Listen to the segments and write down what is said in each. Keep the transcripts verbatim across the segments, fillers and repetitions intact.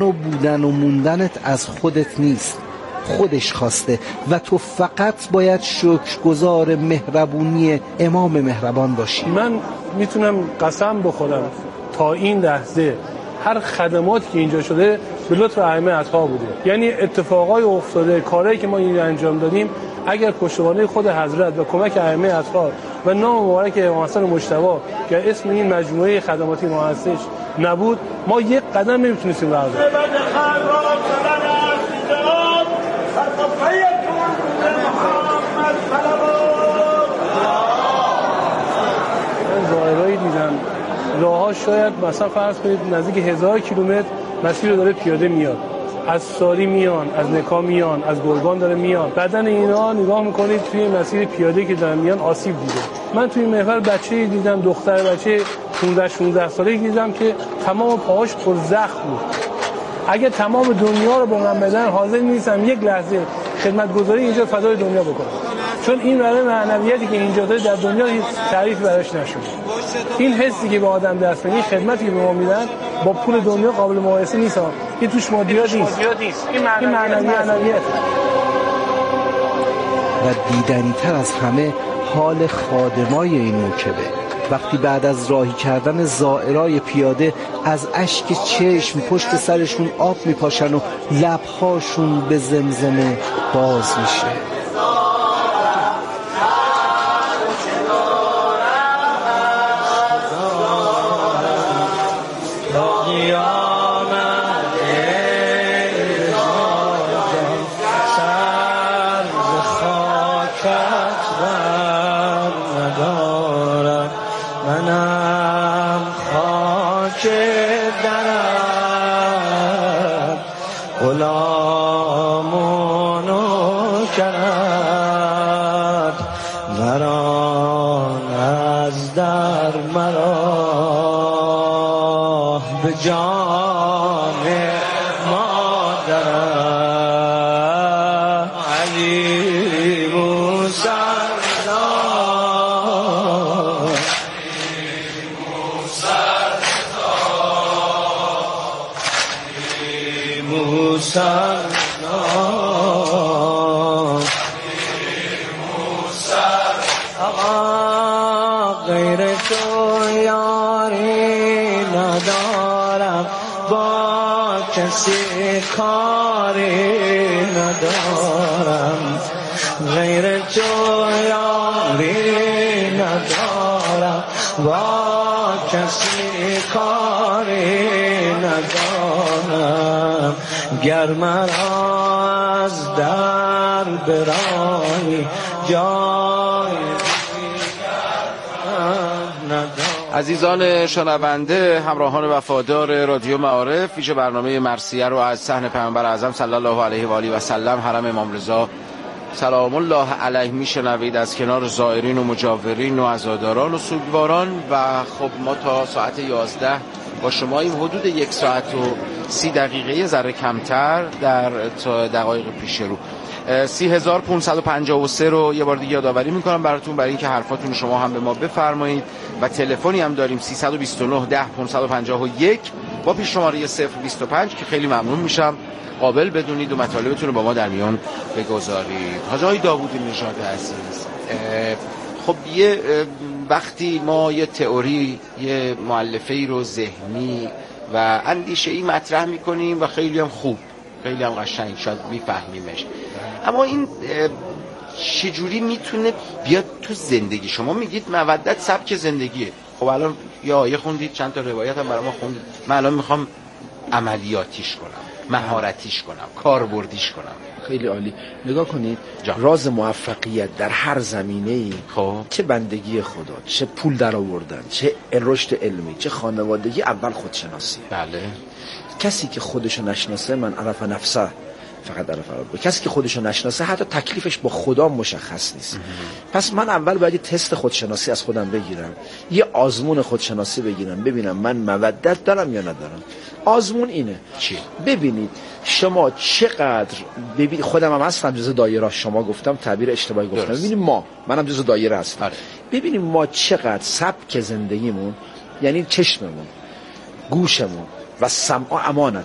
و بودن و موندنت از خودت نیست، خودش خواسته و تو فقط باید شکرگزار مهربونی امام مهربان باشی. من میتونم قسم بخورم تا این لحظه هر خدماتی که اینجا شده به لطف ائمه اطهار بوده. یعنی اتفاقای افتاده، کارهایی که ما اینجا انجام دادیم، اگر پشتوانه خود حضرت و کمک ائمه اطهار و نام مبارک امام حسن مجتبی که اسم این مجموعه خدماتی ما هستش نبود، ما یک قدم نمیتونستیم برداریم. من ظاهرایی دیدم راه‌ها شاید مثلا فرض کنید نزدیک هزار کیلومتر مسیر رو داره پیاده میاد، از ساری میان، از نکا میان، از گرگان داره میان. بدن اینا نگاه میکنید توی مسیر پیاده که دارن میان آسیب دیده. من توی محور بچه‌ای دیدم، دختر بچه پانزده شانزده ساله‌ای دیدم که تمام پاهاش پر زخم بود. اگه تمام دنیا رو به من بدن حاضر نیستم یک لحظه خدمتگزاری اینجا فدای دنیا بکنم، چون این برای معنویتی که اینجا داره در دنیا هیچ تعریف براش نشده. این حسی که به آدم دست میده، این خدمتی که به ما میدن با پول دنیا قابل مقایسه نیست. این توش مادیات نیست، این معنویت. و دیدنی تر از همه حال خادمای این موکبه، وقتی بعد از راهی کردن زائرای پیاده از اشک چشم پشت سرشون آب میپاشن و لبهاشون به زمزمه باز میشه. گر مرا از در برانی جای عزیزان شنونده، همراهان وفادار رادیو معارف، ویژه برنامه مرثیه رو از صحن پیامبر اعظم صلی الله علیه و آله و سلم حرم امام رضا سلام الله علیه میشنوید از کنار زائرین و مجاورین و عزاداران و سوگواران. و خب ما تا ساعت یازده با شما این حدود یک ساعت و سی دقیقه ذره کمتر در دقایق پیش رو. سی هزار پانصد و پنجاه و سه رو یه بار دیگه یادآوری میکنم براتون، برای اینکه حرفاتون شما هم به ما بفرمایید. و تلفنی هم داریم سیصد و بیست و نه ده پانصد و پنجاه و یک با پیش شماره صفر بیست و پنج که خیلی ممنون میشم قابل بدونید و مطالبتون رو با ما در میان بگذارید. حاج آقای داوودی نژاد عزیز، خب یه وقتی ما یه تئوری، یه مؤلفه‌ای رو ذهنی و اندیشه‌ای مطرح میکنیم و خیلی هم خوب، خیلی هم قشنگ شاید میفهمیمش، اما این چجوری میتونه بیاد تو زندگی؟ شما میگید مودت سبک زندگیه، خب الان یا آیه خوندید، چند تا روایت هم برای ما خوندید، من الان میخوام عملیاتیش کنم، مهارتیش کنم، کاربردیش کنم. خیلی عالی. نگاه کنید جان. راز موفقیت در هر زمینه‌ای، خب چه بندگی خدا، چه پول در آوردن، چه رشد علمی، چه خانوادگی، اول خودشناسیه. بله. کسی که خودشو نشناسه، من عرف نفسه فقط عرف ربه، کسی که خودشو نشناسه حتی تکلیفش با خدا مشخص نیست. پس من اول باید یه تست خودشناسی از خودم بگیرم، یه آزمون خودشناسی بگیرم، ببینم من مودت دارم یا ندارم. آزمون اینه چی؟ ببینید شما چقدر، ببین خودم هم هستم جزء دایره، شما گفتم تعبیر اشتباهی گفتم، ببینیم ما، منم جزء دایره هستم. آره. ببینیم ما چقدر سبک زندگیمون، یعنی چشممون، گوشمون و سمع امانتون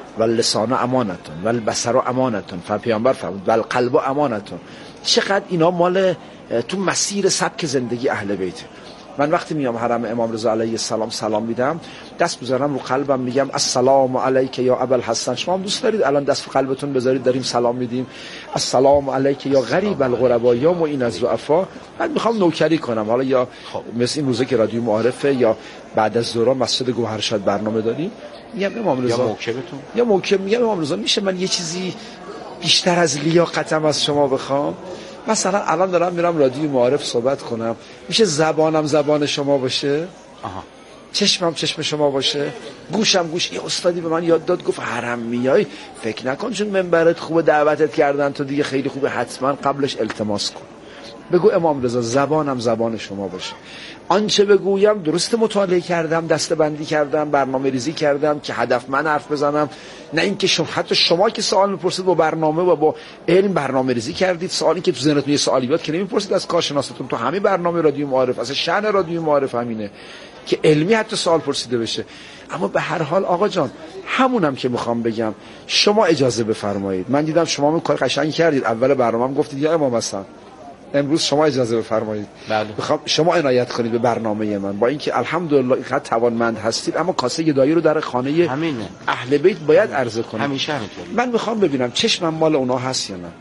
و لسان امانتون و البصر امانتون. پیامبر فرمود و القلب امانتون. چقدر اینا مال تو مسیر سبک زندگی اهل بیت. من وقتی میام حرم امام رضا علیه السلام سلام میدم، دست میذارم رو قلبم، میگم السلام علیک یا ابوالحسن. شما هم دوست دارید الان دست رو قلبتون بذارید داریم سلام میدیم؟ السلام علیک یا غریب الغربا یا معین الضعفا. من میخوام نوکری کنم، حالا یا مثل این روزه که رادیو معارفه یا بعد از ظهر مسجد گوهرشاد برنامه داریم، میگم امام رضا یا موکبتون یا موکب، میگم امام رضا میشه من یه چیزی بیشتر از لیاقتم از شما بخوام؟ مثلا الان دارم میرم رادیو معارف صحبت کنم، میشه زبانم زبان شما باشه؟ آها. چشمم چشم شما باشه؟ گوشم گوش. یه استادی به من یاد داد، گفت حرم میای فکر نکن چون منبرت خوبه دعوتت کردن تو دیگه خیلی خوبه، حتما قبلش التماس کن، بگو امام رضا زبانم زبان شما باشه. آنچه بگویم درست مطالعه کردم، دسته بندی کردم، برنامه ریزی کردم که هدف من حرف بزنم، نه اینکه شما حتی شما که سوال میپرسید با برنامه و با علم برنامه ریزی کردید. سوالی که تو ذهنتون یه سوالی بیاد که نمیپرسید از کارشناستون، تو همین برنامه رادیو معارف اصلا شأن رادیو معارف همینه که علمی حتی سوال پرسیده بشه. اما به هر حال آقا جان همونم که میخوام بگم، شما اجازه بفرمایید. من دیدم شما می کار قشنگی کردید، اول برنامه‌ام گفتید یا امام حسن، امروز شما اجازه بفرمایید. بله. میخوام شما عنایت کنید به برنامه من، با اینکه الحمدلله اینقدر توانمند هستید، اما کاسه گدایی رو در خانه همینه. اهل بیت باید عرضه کنید. همیشه همینطوره. من میخوام ببینم چشمم مال اونا هست یا نه.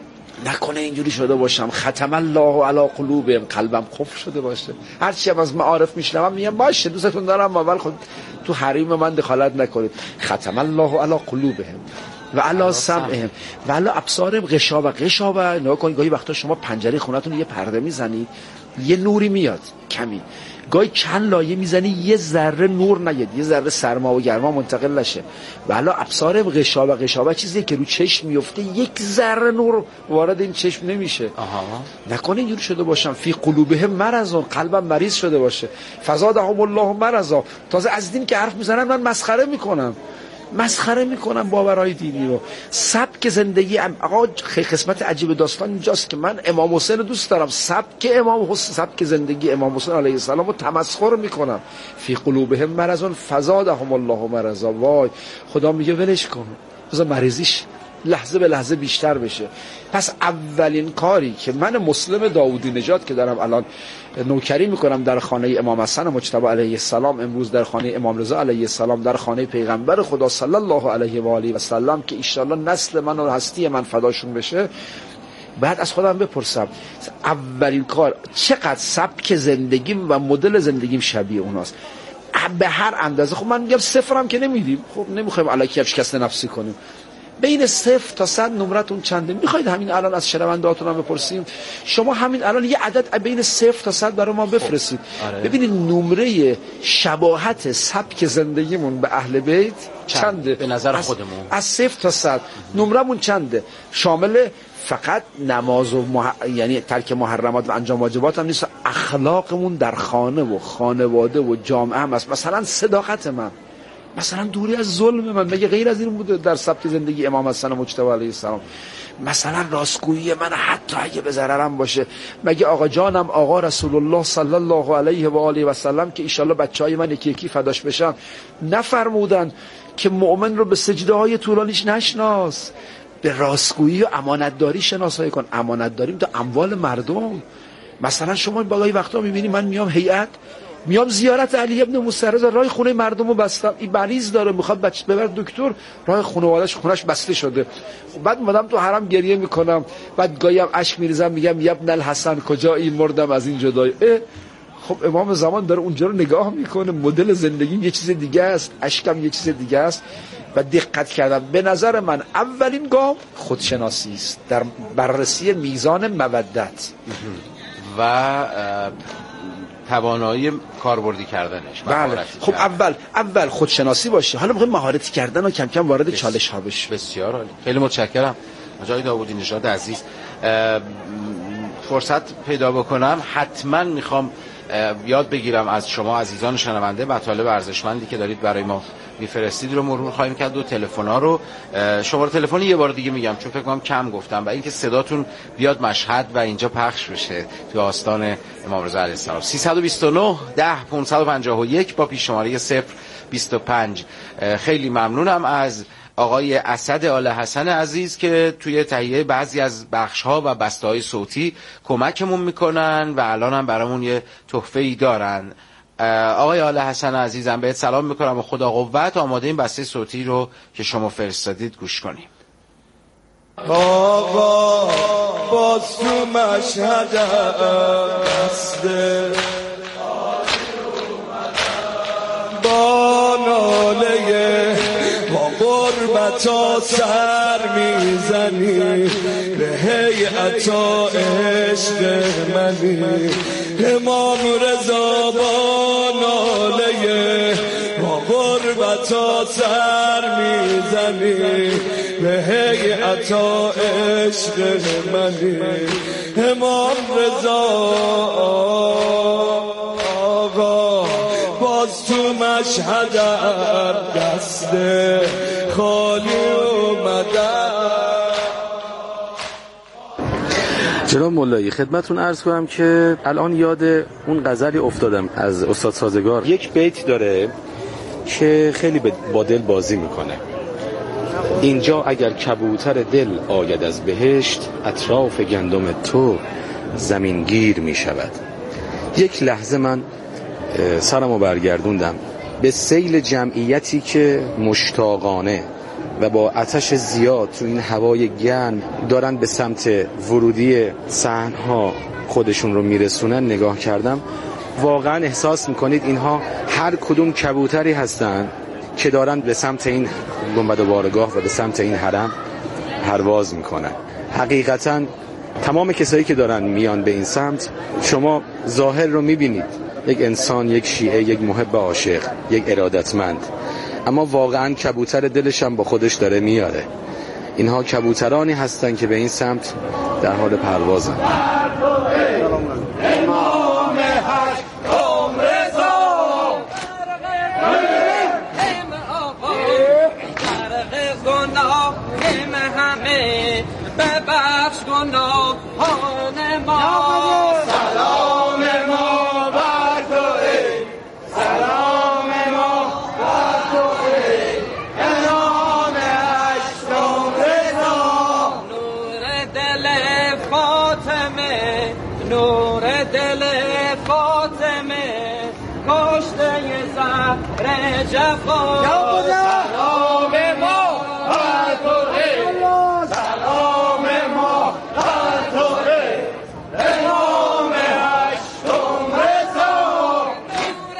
نکنه اینجوری شده باشم ختم الله علی قلوبهم، قلبم قفل شده باشه، هر چی هم از معارف میشنوم میگم باشه دوستتون دارم، اول خود تو حریم من دخالت نکنید. ختم الله علی قلوبهم و علی سمعهم و علی ابصارهم غشاوه. غشاوه نگاه کنید، گاهی وقتا شما پنجره خونتون یه پرده میزنید یه نوری میاد کمی، گاهی چند لایه میزنی یه ذره نور نیاد، یه ذره سرما و گرما منتقل نشه. و علی ابصارهم غشاوه. غشاوه چیزیه که رو چشم میفته یک ذره نور وارد این چشم نمیشه. آها. نکنه اینجوری شده باشم فی قلوبهم مرض، قلبم مریض شده باشه، فزادهم الله مرضا. تازه از دین که حرف میزنن من مسخره میکنم مسخره میکنم باورهای دینی رو. سبک زندگی ام... آقا خیلی قسمت عجیب داستان اینجاست که من امام حسین دوست دارم، سبک امام حسین، سبک زندگی امام حسین علیه السلام رو تمسخر میکنم. فی قلوبهم مرض فزادهم الله مرضا. وای خدا میگه ولش کن، بذار مریضیش لحظه به لحظه بیشتر بشه. پس اولین کاری که من مسلم داوودی نژاد که دارم الان نوکری میکنم در خانه امام حسن مجتبی علیه السلام، امروز در خانه امام رضا علیه السلام، در خانه پیغمبر خدا صلی الله علیه و آله و سلم که ان نسل من و هستی من فداشون بشه، بعد از خودم بپرسم اولین کار چقدر سبک زندگیم و مدل زندگیم شبیه اوناست به هر اندازه. خب من میگم صفرم که نمیدیم، خب نمیخوایم الکی شکست نفسی کنیم. بین صفر تا صد نمرتون چنده؟ میخواید همین الان از شنوندهاتون هم بپرسیم؟ شما همین الان یه عدد بین صفر تا صد برای ما بفرستید. آره. ببینید نمره شباهت سبک زندگیمون به اهل بیت چنده به نظر از خودمون؟ از صفر تا صد نمرمون چنده؟ شامل فقط نماز و مح... یعنی ترک محرمات و انجام واجبات هم نیست، اخلاقمون در خانه و خانواده و جامعه هم است. مثلا صداقت من، مثلا دوری از ظلم من، مگه غیر از این بود در سبک زندگی امام حسن مجتبی علیه السلام؟ مثلا راستگویی من حتی اگه به ضررم باشه، مگه آقا جانم آقا رسول الله صلی الله علیه و آله و سلم که ان شاءالله بچهای من یکی یکی فداش بشن نفرمودن که مؤمن رو به سجده های طولانیش نشناس، به راستگویی و امانتداری شناسایی کن. امانتداریم تو اموال مردم. مثلا شما باقی وقتا میبینی من میام هیئت میام زیارت علی ابن موسی رضا، راه خونه مردم رو بستم، این مریض داره میخواد بچه ببر دکتر، راه خانواده‌اش خونش بسته شده. بعد اومدم تو حرم گریه میکنم، بعد گاهی هم اشک میریزم میگم یا ابن الحسن کجایی، مردم از این جدایی. خب امام زمان داره اونجا رو نگاه میکنه، مدل زندگی یه چیز دیگه است، اشکم یه چیز دیگه است. و دقت کردم به نظر من اولین گام خودشناسی است در بررسی میزان مودت و توانایی کاربردی کردنش. بله. خب اول اول خودشناسی باشه، حالا میخوایم مهارتی کردن و کم کم وارد بس... چالش ها بشه. بسیار عالی، خیلی متشکرم آقای داوودی نژاد عزیز. فرصت پیدا بکنم حتما میخوام یاد بگیرم از شما عزیزان شنونده مطالب ارزشمندی که دارید برای ما میفرستید رو مرور خواهیم کرد و تلفن‌ها رو شماره تلفن یه بار دیگه میگم چون فکر کنم کم گفتم و اینکه صداتون بیاد مشهد و اینجا پخش بشه تو آستان امام رضا علیه السلام. سیصد و بیست و نه ده پانصد و پنجاه و یک با پیش شماره صفر بیست و پنج. خیلی ممنونم از آقای اسد آل حسن عزیز که توی تهیه بعضی از بخش‌ها و بسته‌های صوتی کمکمون میکنن و الان هم برامون یه تحفه‌ای دارن. آقای آل حسن عزیزم بهت سلام میکنم و خدا قوت. آماده این بسته صوتی رو که شما فرستادید گوش کنیم. آقا باز تو مشهد هسته با ناله با غربتا سر میزنی به هیئتا عشق منی امام رضا با ناله با غربتا سر میزنی به هیئتا عشق منی امام رضا آقا باز تو مشهد دست خالی اومدن. جناب مولایی خدمتتون عرض کنم که الان یاد اون غزلی افتادم از استاد سازگار. یک بیت داره که خیلی با دل بازی میکنه. اینجا اگر کبوتر دل آید از بهشت اطراف گندم تو زمینگیر می شود. یک لحظه من سرمو برگردوندم به سیل جمعیتی که مشتاقانه و با آتش زیاد تو این هوای گرم دارن به سمت ورودی صحنها خودشون رو میرسونن نگاه کردم. واقعا احساس میکنید اینها هر کدوم کبوتری هستن که دارن به سمت این گنبد بارگاه و به سمت این حرم پرواز میکنن. حقیقتا تمام کسایی که دارن میان به این سمت، شما ظاهر رو میبینید، یک انسان، یک شیعه، یک محب عاشق، یک ارادتمند، اما واقعا کبوتر دلش هم با خودش داره میاره. اینها کبوترانی هستن که به این سمت در حال پروازن. ببخش گناهان ما سلام ما بر توئه سلام ما بر توئه امام هشتم رضا نور دل فاطمه نور دل فاطمه کشته زهر جفا سلام ما بر توئه سلام ما بر توئه امام هشتم رضا نور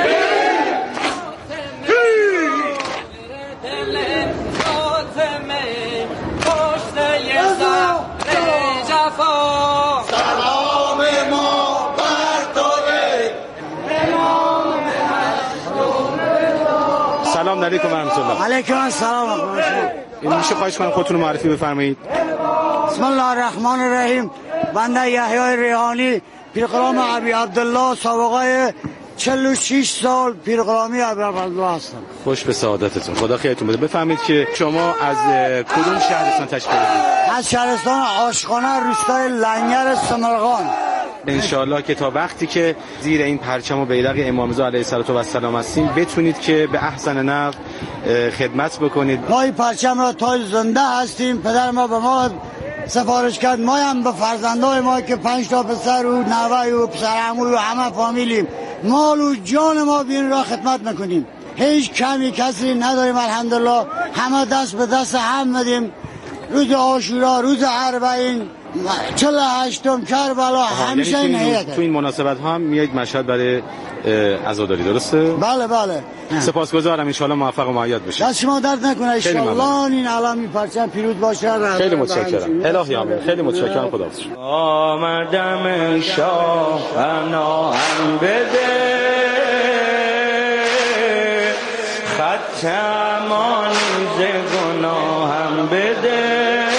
دل فاطمه کشته زهر جفا سلام ما بر توئه امام هشتم رضا. سلام علیکم و رحمت الله. علیکم السلام و رحمت الله. این میشه خواهش کنم خودتون رو معرفی بفرمایید؟ بسم الله الرحمن الرحیم. بنده یحیی ریحانی پیرغلام ابی عبدالله سابقه چهل و شش سال پیرغلامی ابی عبدالله هستم. خوش به سعادتتون. خدا خیرتون بده. بفرمایید که شما از کدوم شهرستان تشریف آوردید؟ از شهرستان عاشقانه روستای لنگر سمرغان. انشاءالله که تا وقتی که زیر این پرچم و بیرق امام رضا علیه السلام هستیم بتونید که به احسن نحو خدمت بکنید. ما این پرچم را تا زنده هستیم. پدر ما به ما سفارش کرد، ما هم به فرزندای ما که پنج تا پسر و نوه و پسر عمو و همه فامیلیم مال و جان ما بین را خدمت میکنیم. هیچ کمی کسی نداریم الحمدلله. همه دست به دست هم میدیم. روز عاشورا، روز اربعین، چهل و هشتم کربلا همیشه این هیئت. تو این مناسبت ها هم میایید مشهد برای عزاداری، درسته؟ بله بله. سپاسگزارم. ان شاء الله موفق و مؤید بشید. دست شما درد نکنه. ان شاء الله این علمی پرچم پیروز باشه. خیلی متشکرم. الهی آمین. خیلی متشکرم. خداحافظ. آمدم شاه پناهم بده ختمان ز گناهم بده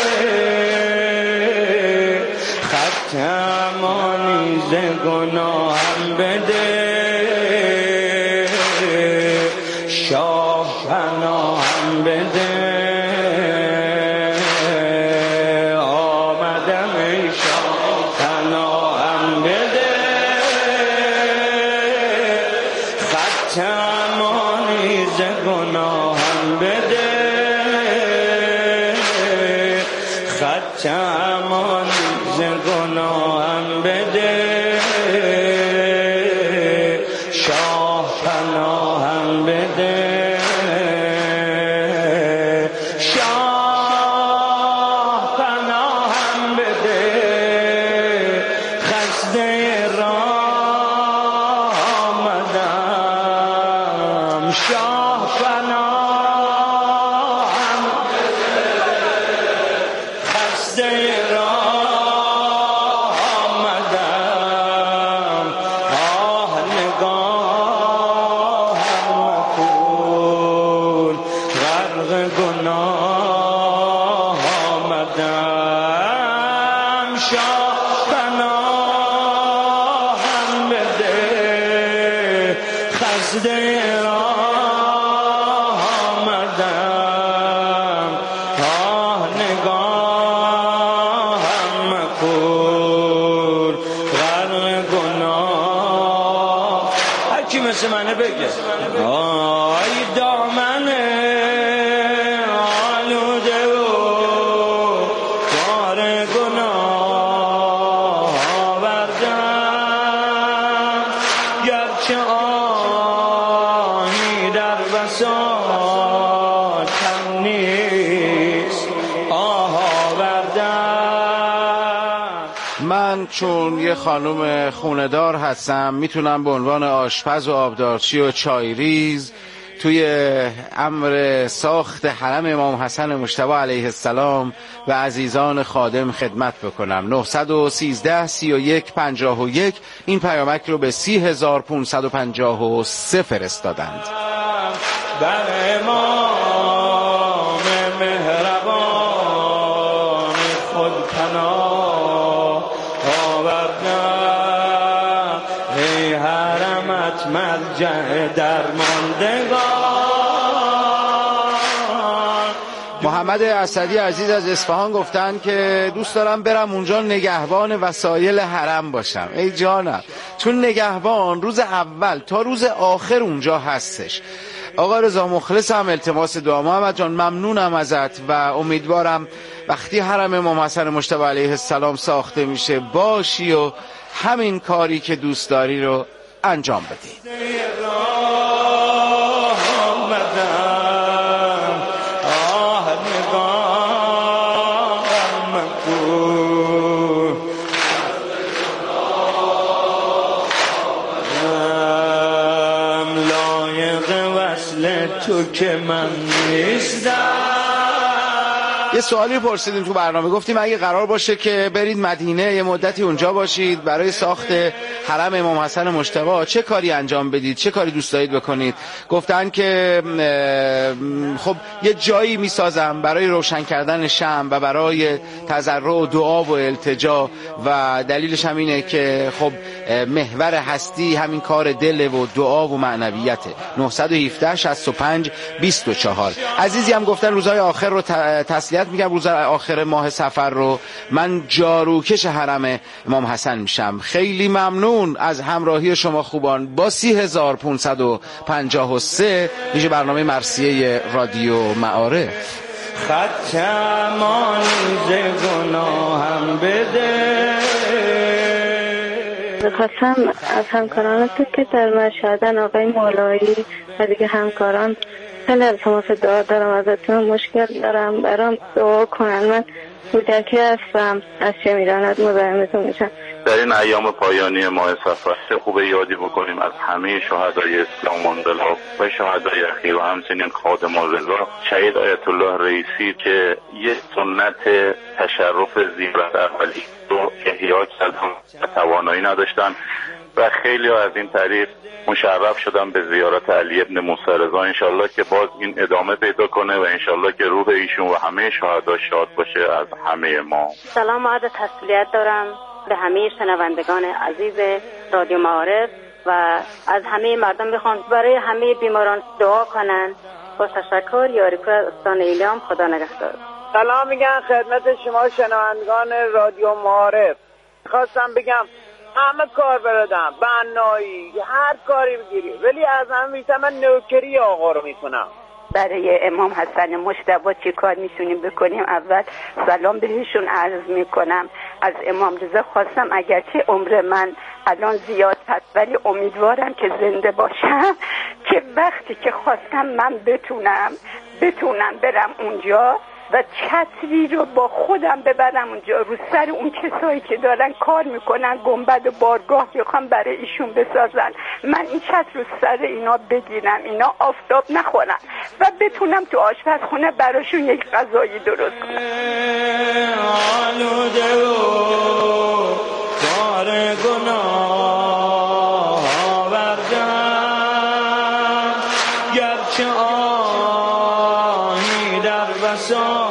ختمان ز گناهم بده شاه پناهم بده آمدم شاه پناهم بده ختمان ز گناهم بده خط امانی ز گناهم بده شاه پناهم بده شاه پناهم بده خسته راه آمدم شاه پناهم خسته راه آمدم آه نگاهم مکن غرق گناه آمدم شاه پناهم بده خسته راه آمدم آه نگاهم مکن غرق گناه هر کی مثل منه بگه آی دامن آلوده و بار گناه آوردم گرچه آهی در بساط کم نیست آه آوردم. من چون یه خانم خونه‌دار هستم میتونم به عنوان آشپز و آبدارچی و چایریز توی امر ساخت حرم امام حسن مجتبی علیه السلام و عزیزان خادم خدمت بکنم. نه یک سه سی و یک پنجاه و یک این پیامک رو به سی هزار و پانصد و پنجاه و سه فرستادند. بر امام مهربان خود پناه آوردم ای حرمت مرجع درماندگان. محمد اسدی عزیز از اصفهان گفتن که دوست دارم برم اونجا نگهبان وسایل حرم باشم. ای جانم، چون نگهبان روز اول تا روز آخر اونجا هستش. آقا رضا مخلصم، التماس دعا. محمد جان ممنونم ازت و امیدوارم وقتی حرم امام حسن مجتبی علیه السلام ساخته میشه باشی و همین کاری که دوست داری رو انجام بدی. تو که من نیستم. یه سوالی پرسیدیم تو برنامه، گفتیم اگه قرار باشه که برید مدینه یه مدتی اونجا باشید برای ساخت حرم امام حسن مجتبی چه کاری انجام بدید، چه کاری دوست دارید بکنید؟ گفتن که خب یه جایی میسازم برای روشن کردن شمع و برای تضرع و دعا و التجا و دلیلش هم اینه که خب محور هستی همین کار دل و دعا و معنویته. نه یک هفت شصت و پنج بیست و چهار. عزیزی هم گفتن روزهای آخر رو تسلیت میگم، روز آخر ماه صفر رو من جاروکش حرم امام حسن میشم. خیلی ممنون از همراهی شما خوبان با سی هزار و پانصد و پنجاه و سه میشه برنامه مرثیه رادیو معارف. خط امانی ز گناهم بده. خواستم از همکاران تو که در مشهدن آقای مولایی و دیگه همکاران خیلی التماس دعا دارم ازتون، مشکل دارم برام دعا کنن. من کودکی هستم، از چه میداند مزاحمتون میشم. در این ایام پایانی ماه صفر خوب یادی بکنیم از همه شهدای اسلام و انقلاب و شهدای اخیر و همچنین خادم الرضا شهید آیت الله رئیسی که یک سنت تشرف زیارت اولی رو احیا کردن و توانایی نداشتن و خیلی از این طریق مشرف شدم به زیارت علی ابن موسی رضا. انشالله که باز این ادامه پیدا کنه و انشالله که روح ایشون و همه شهدا شاد باشه از همه ما. سلام و عرض تسلیت دارم به همه شنوندگان عزیز رادیو معارف و از همه مردم بخوام برای همه بیماران دعا کنن. با تشکر. یاریپور از استان ایلام. خدا نگهدار. سلام میگم خدمت شما شنوندگان رادیو معارف. خواستم بگم همه کار بردم، بنایی، هر کاری بگیری، ولی از همه بیشتر من نوکری آقا رو میکنم. برای امام حسن مجتبی چی کار میتونیم بکنیم. اول سلام بهشون عرض میکنم. از امام رضا خواستم اگرچه عمر من الان زیاد هست ولی امیدوارم که زنده باشم که وقتی که خواستم من بتونم بتونم برم اونجا و چتری رو با خودم ببرم اونجا، رو سر اون کسایی که دارن کار میکنن گنبد و بارگاه میخوام برای ایشون بسازن، من این چتر رو سر اینا بگیرم، اینا آفتاب نخورن و بتونم تو آشپزخونه براشون یک غذایی درست کنم. آلوده و بار گناه آوردم، گرچه آهی در بساط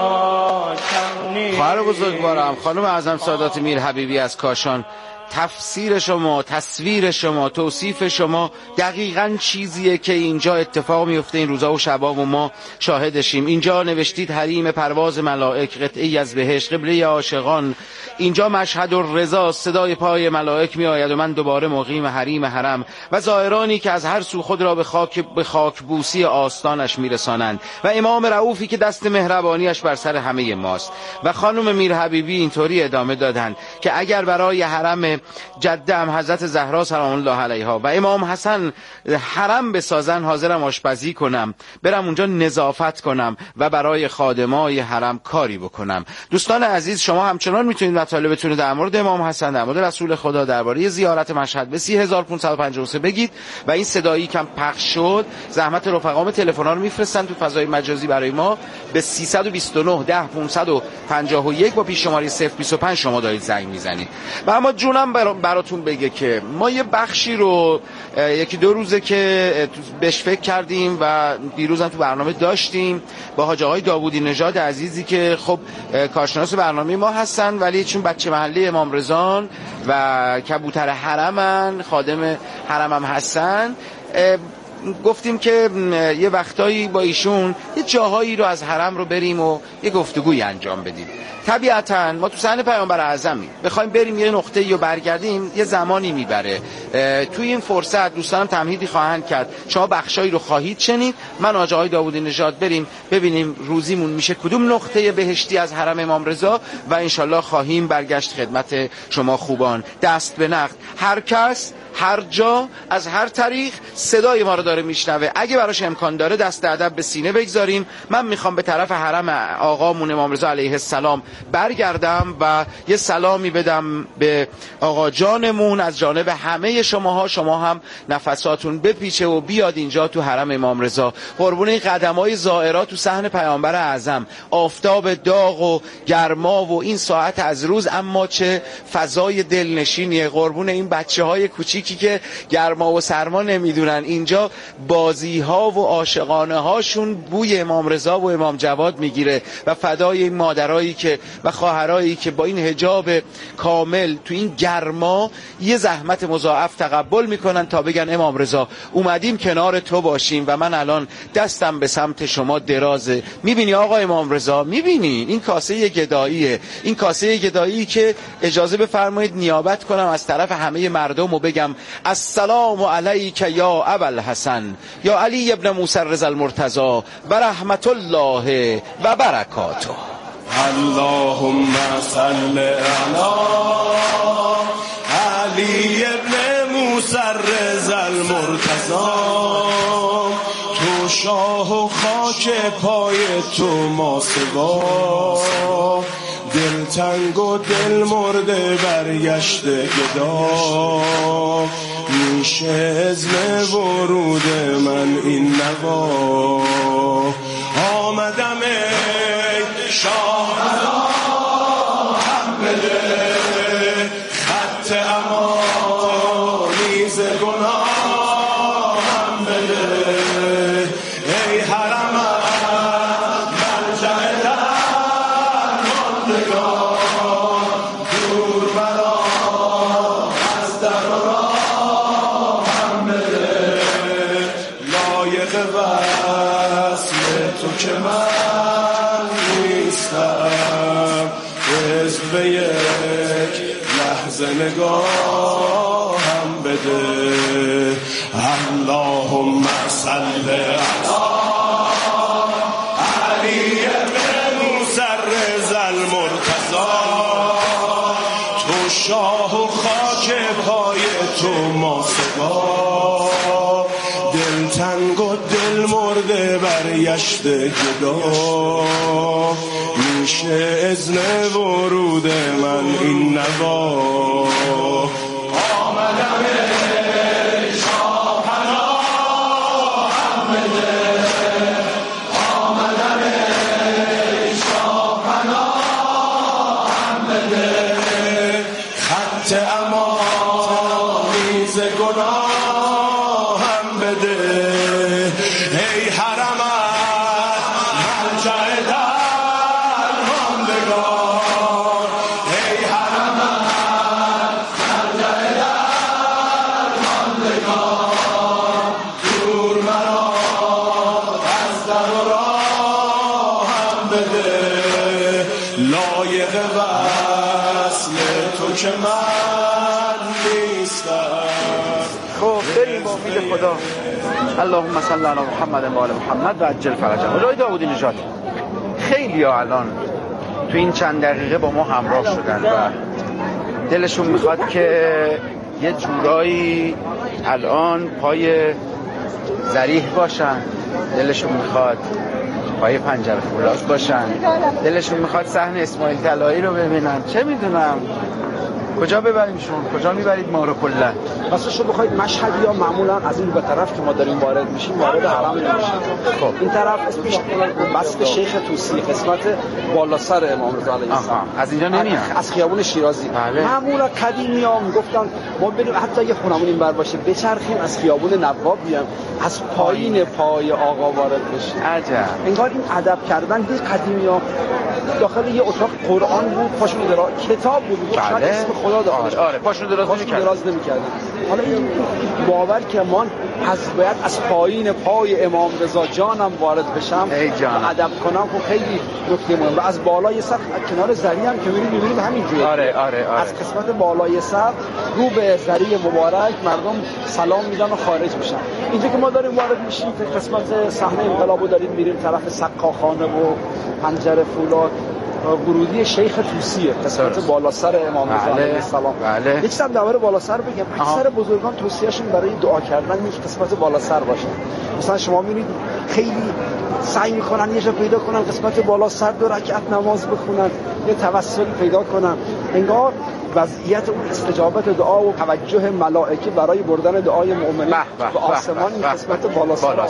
خواهر بزرگوارم خانم اعظم سادات میر حبیبی از کاشان، تفسیر شما، تصویر شما، توصیف شما دقیقاً چیزیه که اینجا اتفاق میفته این روزا و شبا و ما شاهدشیم. اینجا نوشتید حریم پرواز ملائک، قطعی از بهشت، قبله عاشقان. اینجا مشهد الرضا، صدای پای ملائک می آید و من دوباره مقیم حریم حرم و زائرانی که از هر سو خود را به خاک به خاک بوسی آستانش میرسانند و امام رؤوفی که دست مهربانیش بر سر همه ماست. و خانم میر حبیبی اینطوری ادامه دادند که اگر برای حرم جدم حضرت زهرا سلام الله علیها و امام حسن حرم بسازن، حاضرم آشپزی کنم، برم اونجا نظافت کنم و برای خادمای حرم کاری بکنم. دوستان عزیز، شما همچنان میتونید مطالبتون در مورد امام حسن، در مورد رسول خدا، درباره زیارت مشهد به سی هزار و پانصد و پنجاه و سه بگید و این صدایی کم پخش شد زحمت رفقام تلفن‌ها رو میفرستن تو فضای مجازی برای ما به سیصد و بیست و نه ده پانصد و پنجاه و یک با پیش شماره صفر بیست و پنج شما دارید زنگ میزنید. و اما جونم براتون بگه که ما یه بخشی رو یکی دو روزه که بهش فکر کردیم و دیروزم تو برنامه داشتیم با حاج آقای داوودی نژاد عزیزی که خب کارشناس برنامه ما هستن ولی چون بچه محله امام رضان و کبوتر حرمن، خادم حرمم هستن، گفتیم که یه وقتایی با ایشون یه جاهایی رو از حرم رو بریم و یه گفتگوی انجام بدیم. طبیعتاً ما تو صحن پیامبر اعظمی بخوایم بریم یه نقطه‌ای رو برگردیم یه زمانی میبره. توی این فرصت دوستانم تمهیدی خواهند کرد، شما بخشایی رو خواهید شنید، من و آقای داوودی نژاد بریم ببینیم روزیمون میشه کدوم نقطه بهشتی از حرم امام رضا و انشالله خواهیم برگشت خدمت شما خوبان. دست به نقد، هر کس هر جا از هر طریق صدای ما رو داره میشنوه، اگه براش امکان داره دست ادب به سینه بگذاریم. من میخوام به طرف حرم آقامون امام رضا علیه السلام برگردم و یه سلامی بدم به آقا جانمون از جانب همه شماها. شما هم نفساتون بپیچه و بیاد اینجا تو حرم امام رضا، قربون این قدمای زائرا تو صحن پیامبر اعظم. آفتاب داغ و گرما و این ساعت از روز، اما چه فضای دلنشینیه، قربون این بچه‌های کوچیک که گرما و سرما نمیدونن. اینجا بازی ها و عاشقانه هاشون بوی امام رضا و امام جواد میگیره و فدای این مادرایی که و خواهرایی که با این حجاب کامل تو این گرما یه زحمت مضاعف تقبل میکنن تا بگن امام رضا اومدیم کنار تو باشیم و من الان دستم به سمت شما درازه. میبینی آقا امام رضا، میبینی این کاسه گداییه، این کاسه گدایی که اجازه بفرمایید نیابت کنم از طرف همه مردم و بگم السلام علیک یا ابوالحسن یا علی ابن موسی رضا المرتضی و رحمت الله و برکاته. اللهم صل علی علی ابن موسی رضا المرتضی، تو شاه و خاک پای تو ما سوا، دل تنگ و دل مرده برگشته گدا، میشه اذن ورود من این نوا، آمدم ای شاه هم بده خط امانیز گناه هم بده، ای حرم مرجع درماندگان، دور برا از در و راه هم بده، لایق وصل تو که من نیستم، عزم به یک لحظه نگاه هم بده. اللهم صل علی دشت گدا میشه اذن ورود من این نوا آمدم ای شاه پناهم بده آمدم ای شاه پناهم بده خط امانی ز گناهم بده ای حرمت مرجع درماندگان ای حرمت مرجع درماندگان دور مرا از در و راهم بده لایق وصل تو که من نیستم. خب بریم با امید خدا. اللهم صل علی محمد و آل محمد و عجل فرجهم. آقای داوودی نژاد، خیلی ها الان تو این چند دقیقه با ما همراه شدن و دلشون میخواد که یه جورایی الان پای ذریح باشن، دلشون میخواد پای پنجره فولاد باشن، دلشون میخواد صحن اسماعیل طلایی رو ببینن. چه میدونم کجا ببریمشون؟ کجا میبرید ما رو کلا؟ راستش رو بخواید مشهد یا معمولا از این به طرف که ما داریم وارد میشیم وارد حرم نمیشیم. خب این طرف اسمش مسجد شیخ طوسی، قسمت بالا سر امام رضا علیه السلام. از اینجا نمیاد، از خیابون شیرازی. بله. معمولا قدیمی‌ها میگفتن ما بریم حتی یه خونمون اینور باشه بچرخیم از خیابون نواب بیام از پایین پای آقا وارد بشیم. عجب. انگار این ادب کردن دی قدیمی‌ها داخل یه اتاق قرآن بود، پاشون دراز کتاب بود، شاید اسم خدا داشت. آره, آره. پاشون دراز نمی‌کرد. دراز نمی‌کرد. حالا این باور که من از باید از پایین پای امام رضا جانم وارد بشم، ای جان ادب کنم، خب خیلی نکته مهمه. و از بالای سقف کنار ذریع هم که می‌بینید می‌بینید همینجوریه. آره آره آره. از قسمت بالای سقف رو به ذریع مبارک مردم سلام میدن و خارج میشن. اینجا که ما داریم وارد میشیم که قسمت صحنه انقلابو داریم میریم طرف سقاخانه و پنجره فولاد ورودی شیخ طوسیه، قسمت بالا سر امام رضا علیه السلام. بله. یک چند دوباره بالا سر بگم، اکثر بزرگان توصیه‌شون برای دعا کردن نیست قسمت بالا سر باشه. مثلا شما می‌بینید خیلی سعی می‌کنن یه جا پیدا کنن قسمت بالا سر دو رکعت نماز بخونن، یه توسلی پیدا کنن، انگار وضعیت اون استجابت دعا و توجه ملائکه برای بردن دعای مؤمنین به آسمان این قسمت بالا سر و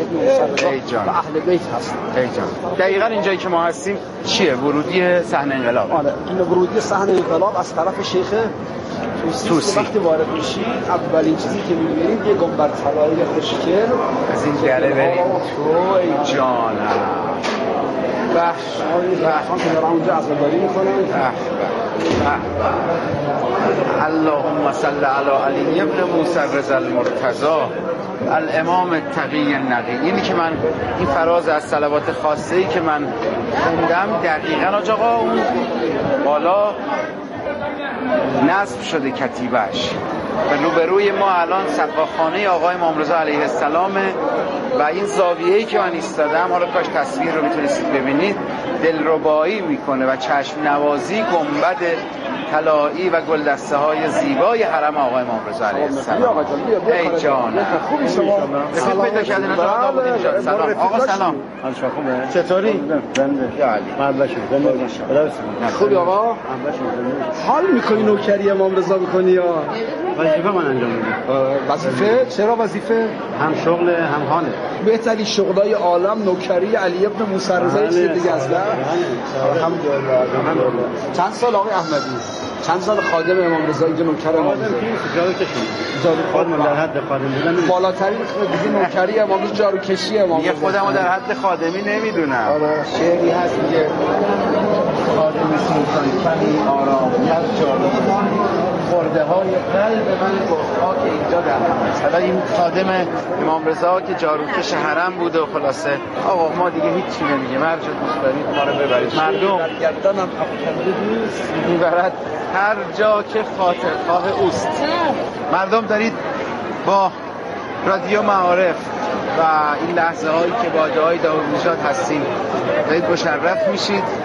اهل بیت هست. ای جان. دقیقاً اینجایی که ما هستیم چیه؟ ورودی صحنه انقلاب. آره این ورودی صحنه انقلاب از طرف شیخ طوسی. وقتی وارد میشید اولین چیزی که می‌بینید یه گنبد طلایی خوشگل از این دره بریم تو. ای جانم بخش بخشان که دارن اونجا عزاداری میکنن. اللهم صل علی علی ابن موسی رضا المرتضی الامام التقی النقی. اینی که من این فراز از صلوات خاصه‌ای که من خوندم دقیقاً آقا اون بالا نصب شده کتیبه‌اش و روبروی ما الان سقاخانه آقای امام رضا علیه السلامه و این زاویه‌ای که من ایستادم، حالا کاش تصویر رو میتونستید ببینید، دلربایی میکنه و چشم نوازی گنبد طلایی و گلدسته های زیبای حرم آقای امام رضا علیه السلام. ای جانم خوبی شما؟ رفیق پیدا کردین آقا داوودی نژاد. سلام آقا سلام. چطوری؟ یا علی خوبی آقا؟ حال میکنی نوکری امام رضا میکنی یا وظیفه من انجام میدم؟ وظیفه؟ چرا وظیفه؟ هم شغل هم حاله. بهترین شغلای عالم نوکری علی ابن موسی رضا چیز دیگه است. الحمدلله. چند سال آقای احمدی؟ چند سال خادم امام رضا اینجا نوکر امام رضا؟ جارو کشی. جارو خادم در حد خادم بودن. بالاترین دیگه نوکری امام رضا جارو کشی امام رضا. یه خودمو در حد خادمی نمیدونم. آره. شعری هست میگه خادم سلطان فنی آرام کرد جارو خورده های قلب من با خاک اینجا در هم. حالا این خادم امام رضا که جاروکش حرم بوده و خلاصه آقا ما دیگه هیچی نمیگیم، هر جا دوست دارید ما رو ببرید. مردم گردنم افکنده دوست میبرد هر جا که خاطرخواه اوست. مردم دارید با رادیو معارف و این لحظه هایی که با دعای داوود نژاد هستیم دارید مشرف میشید.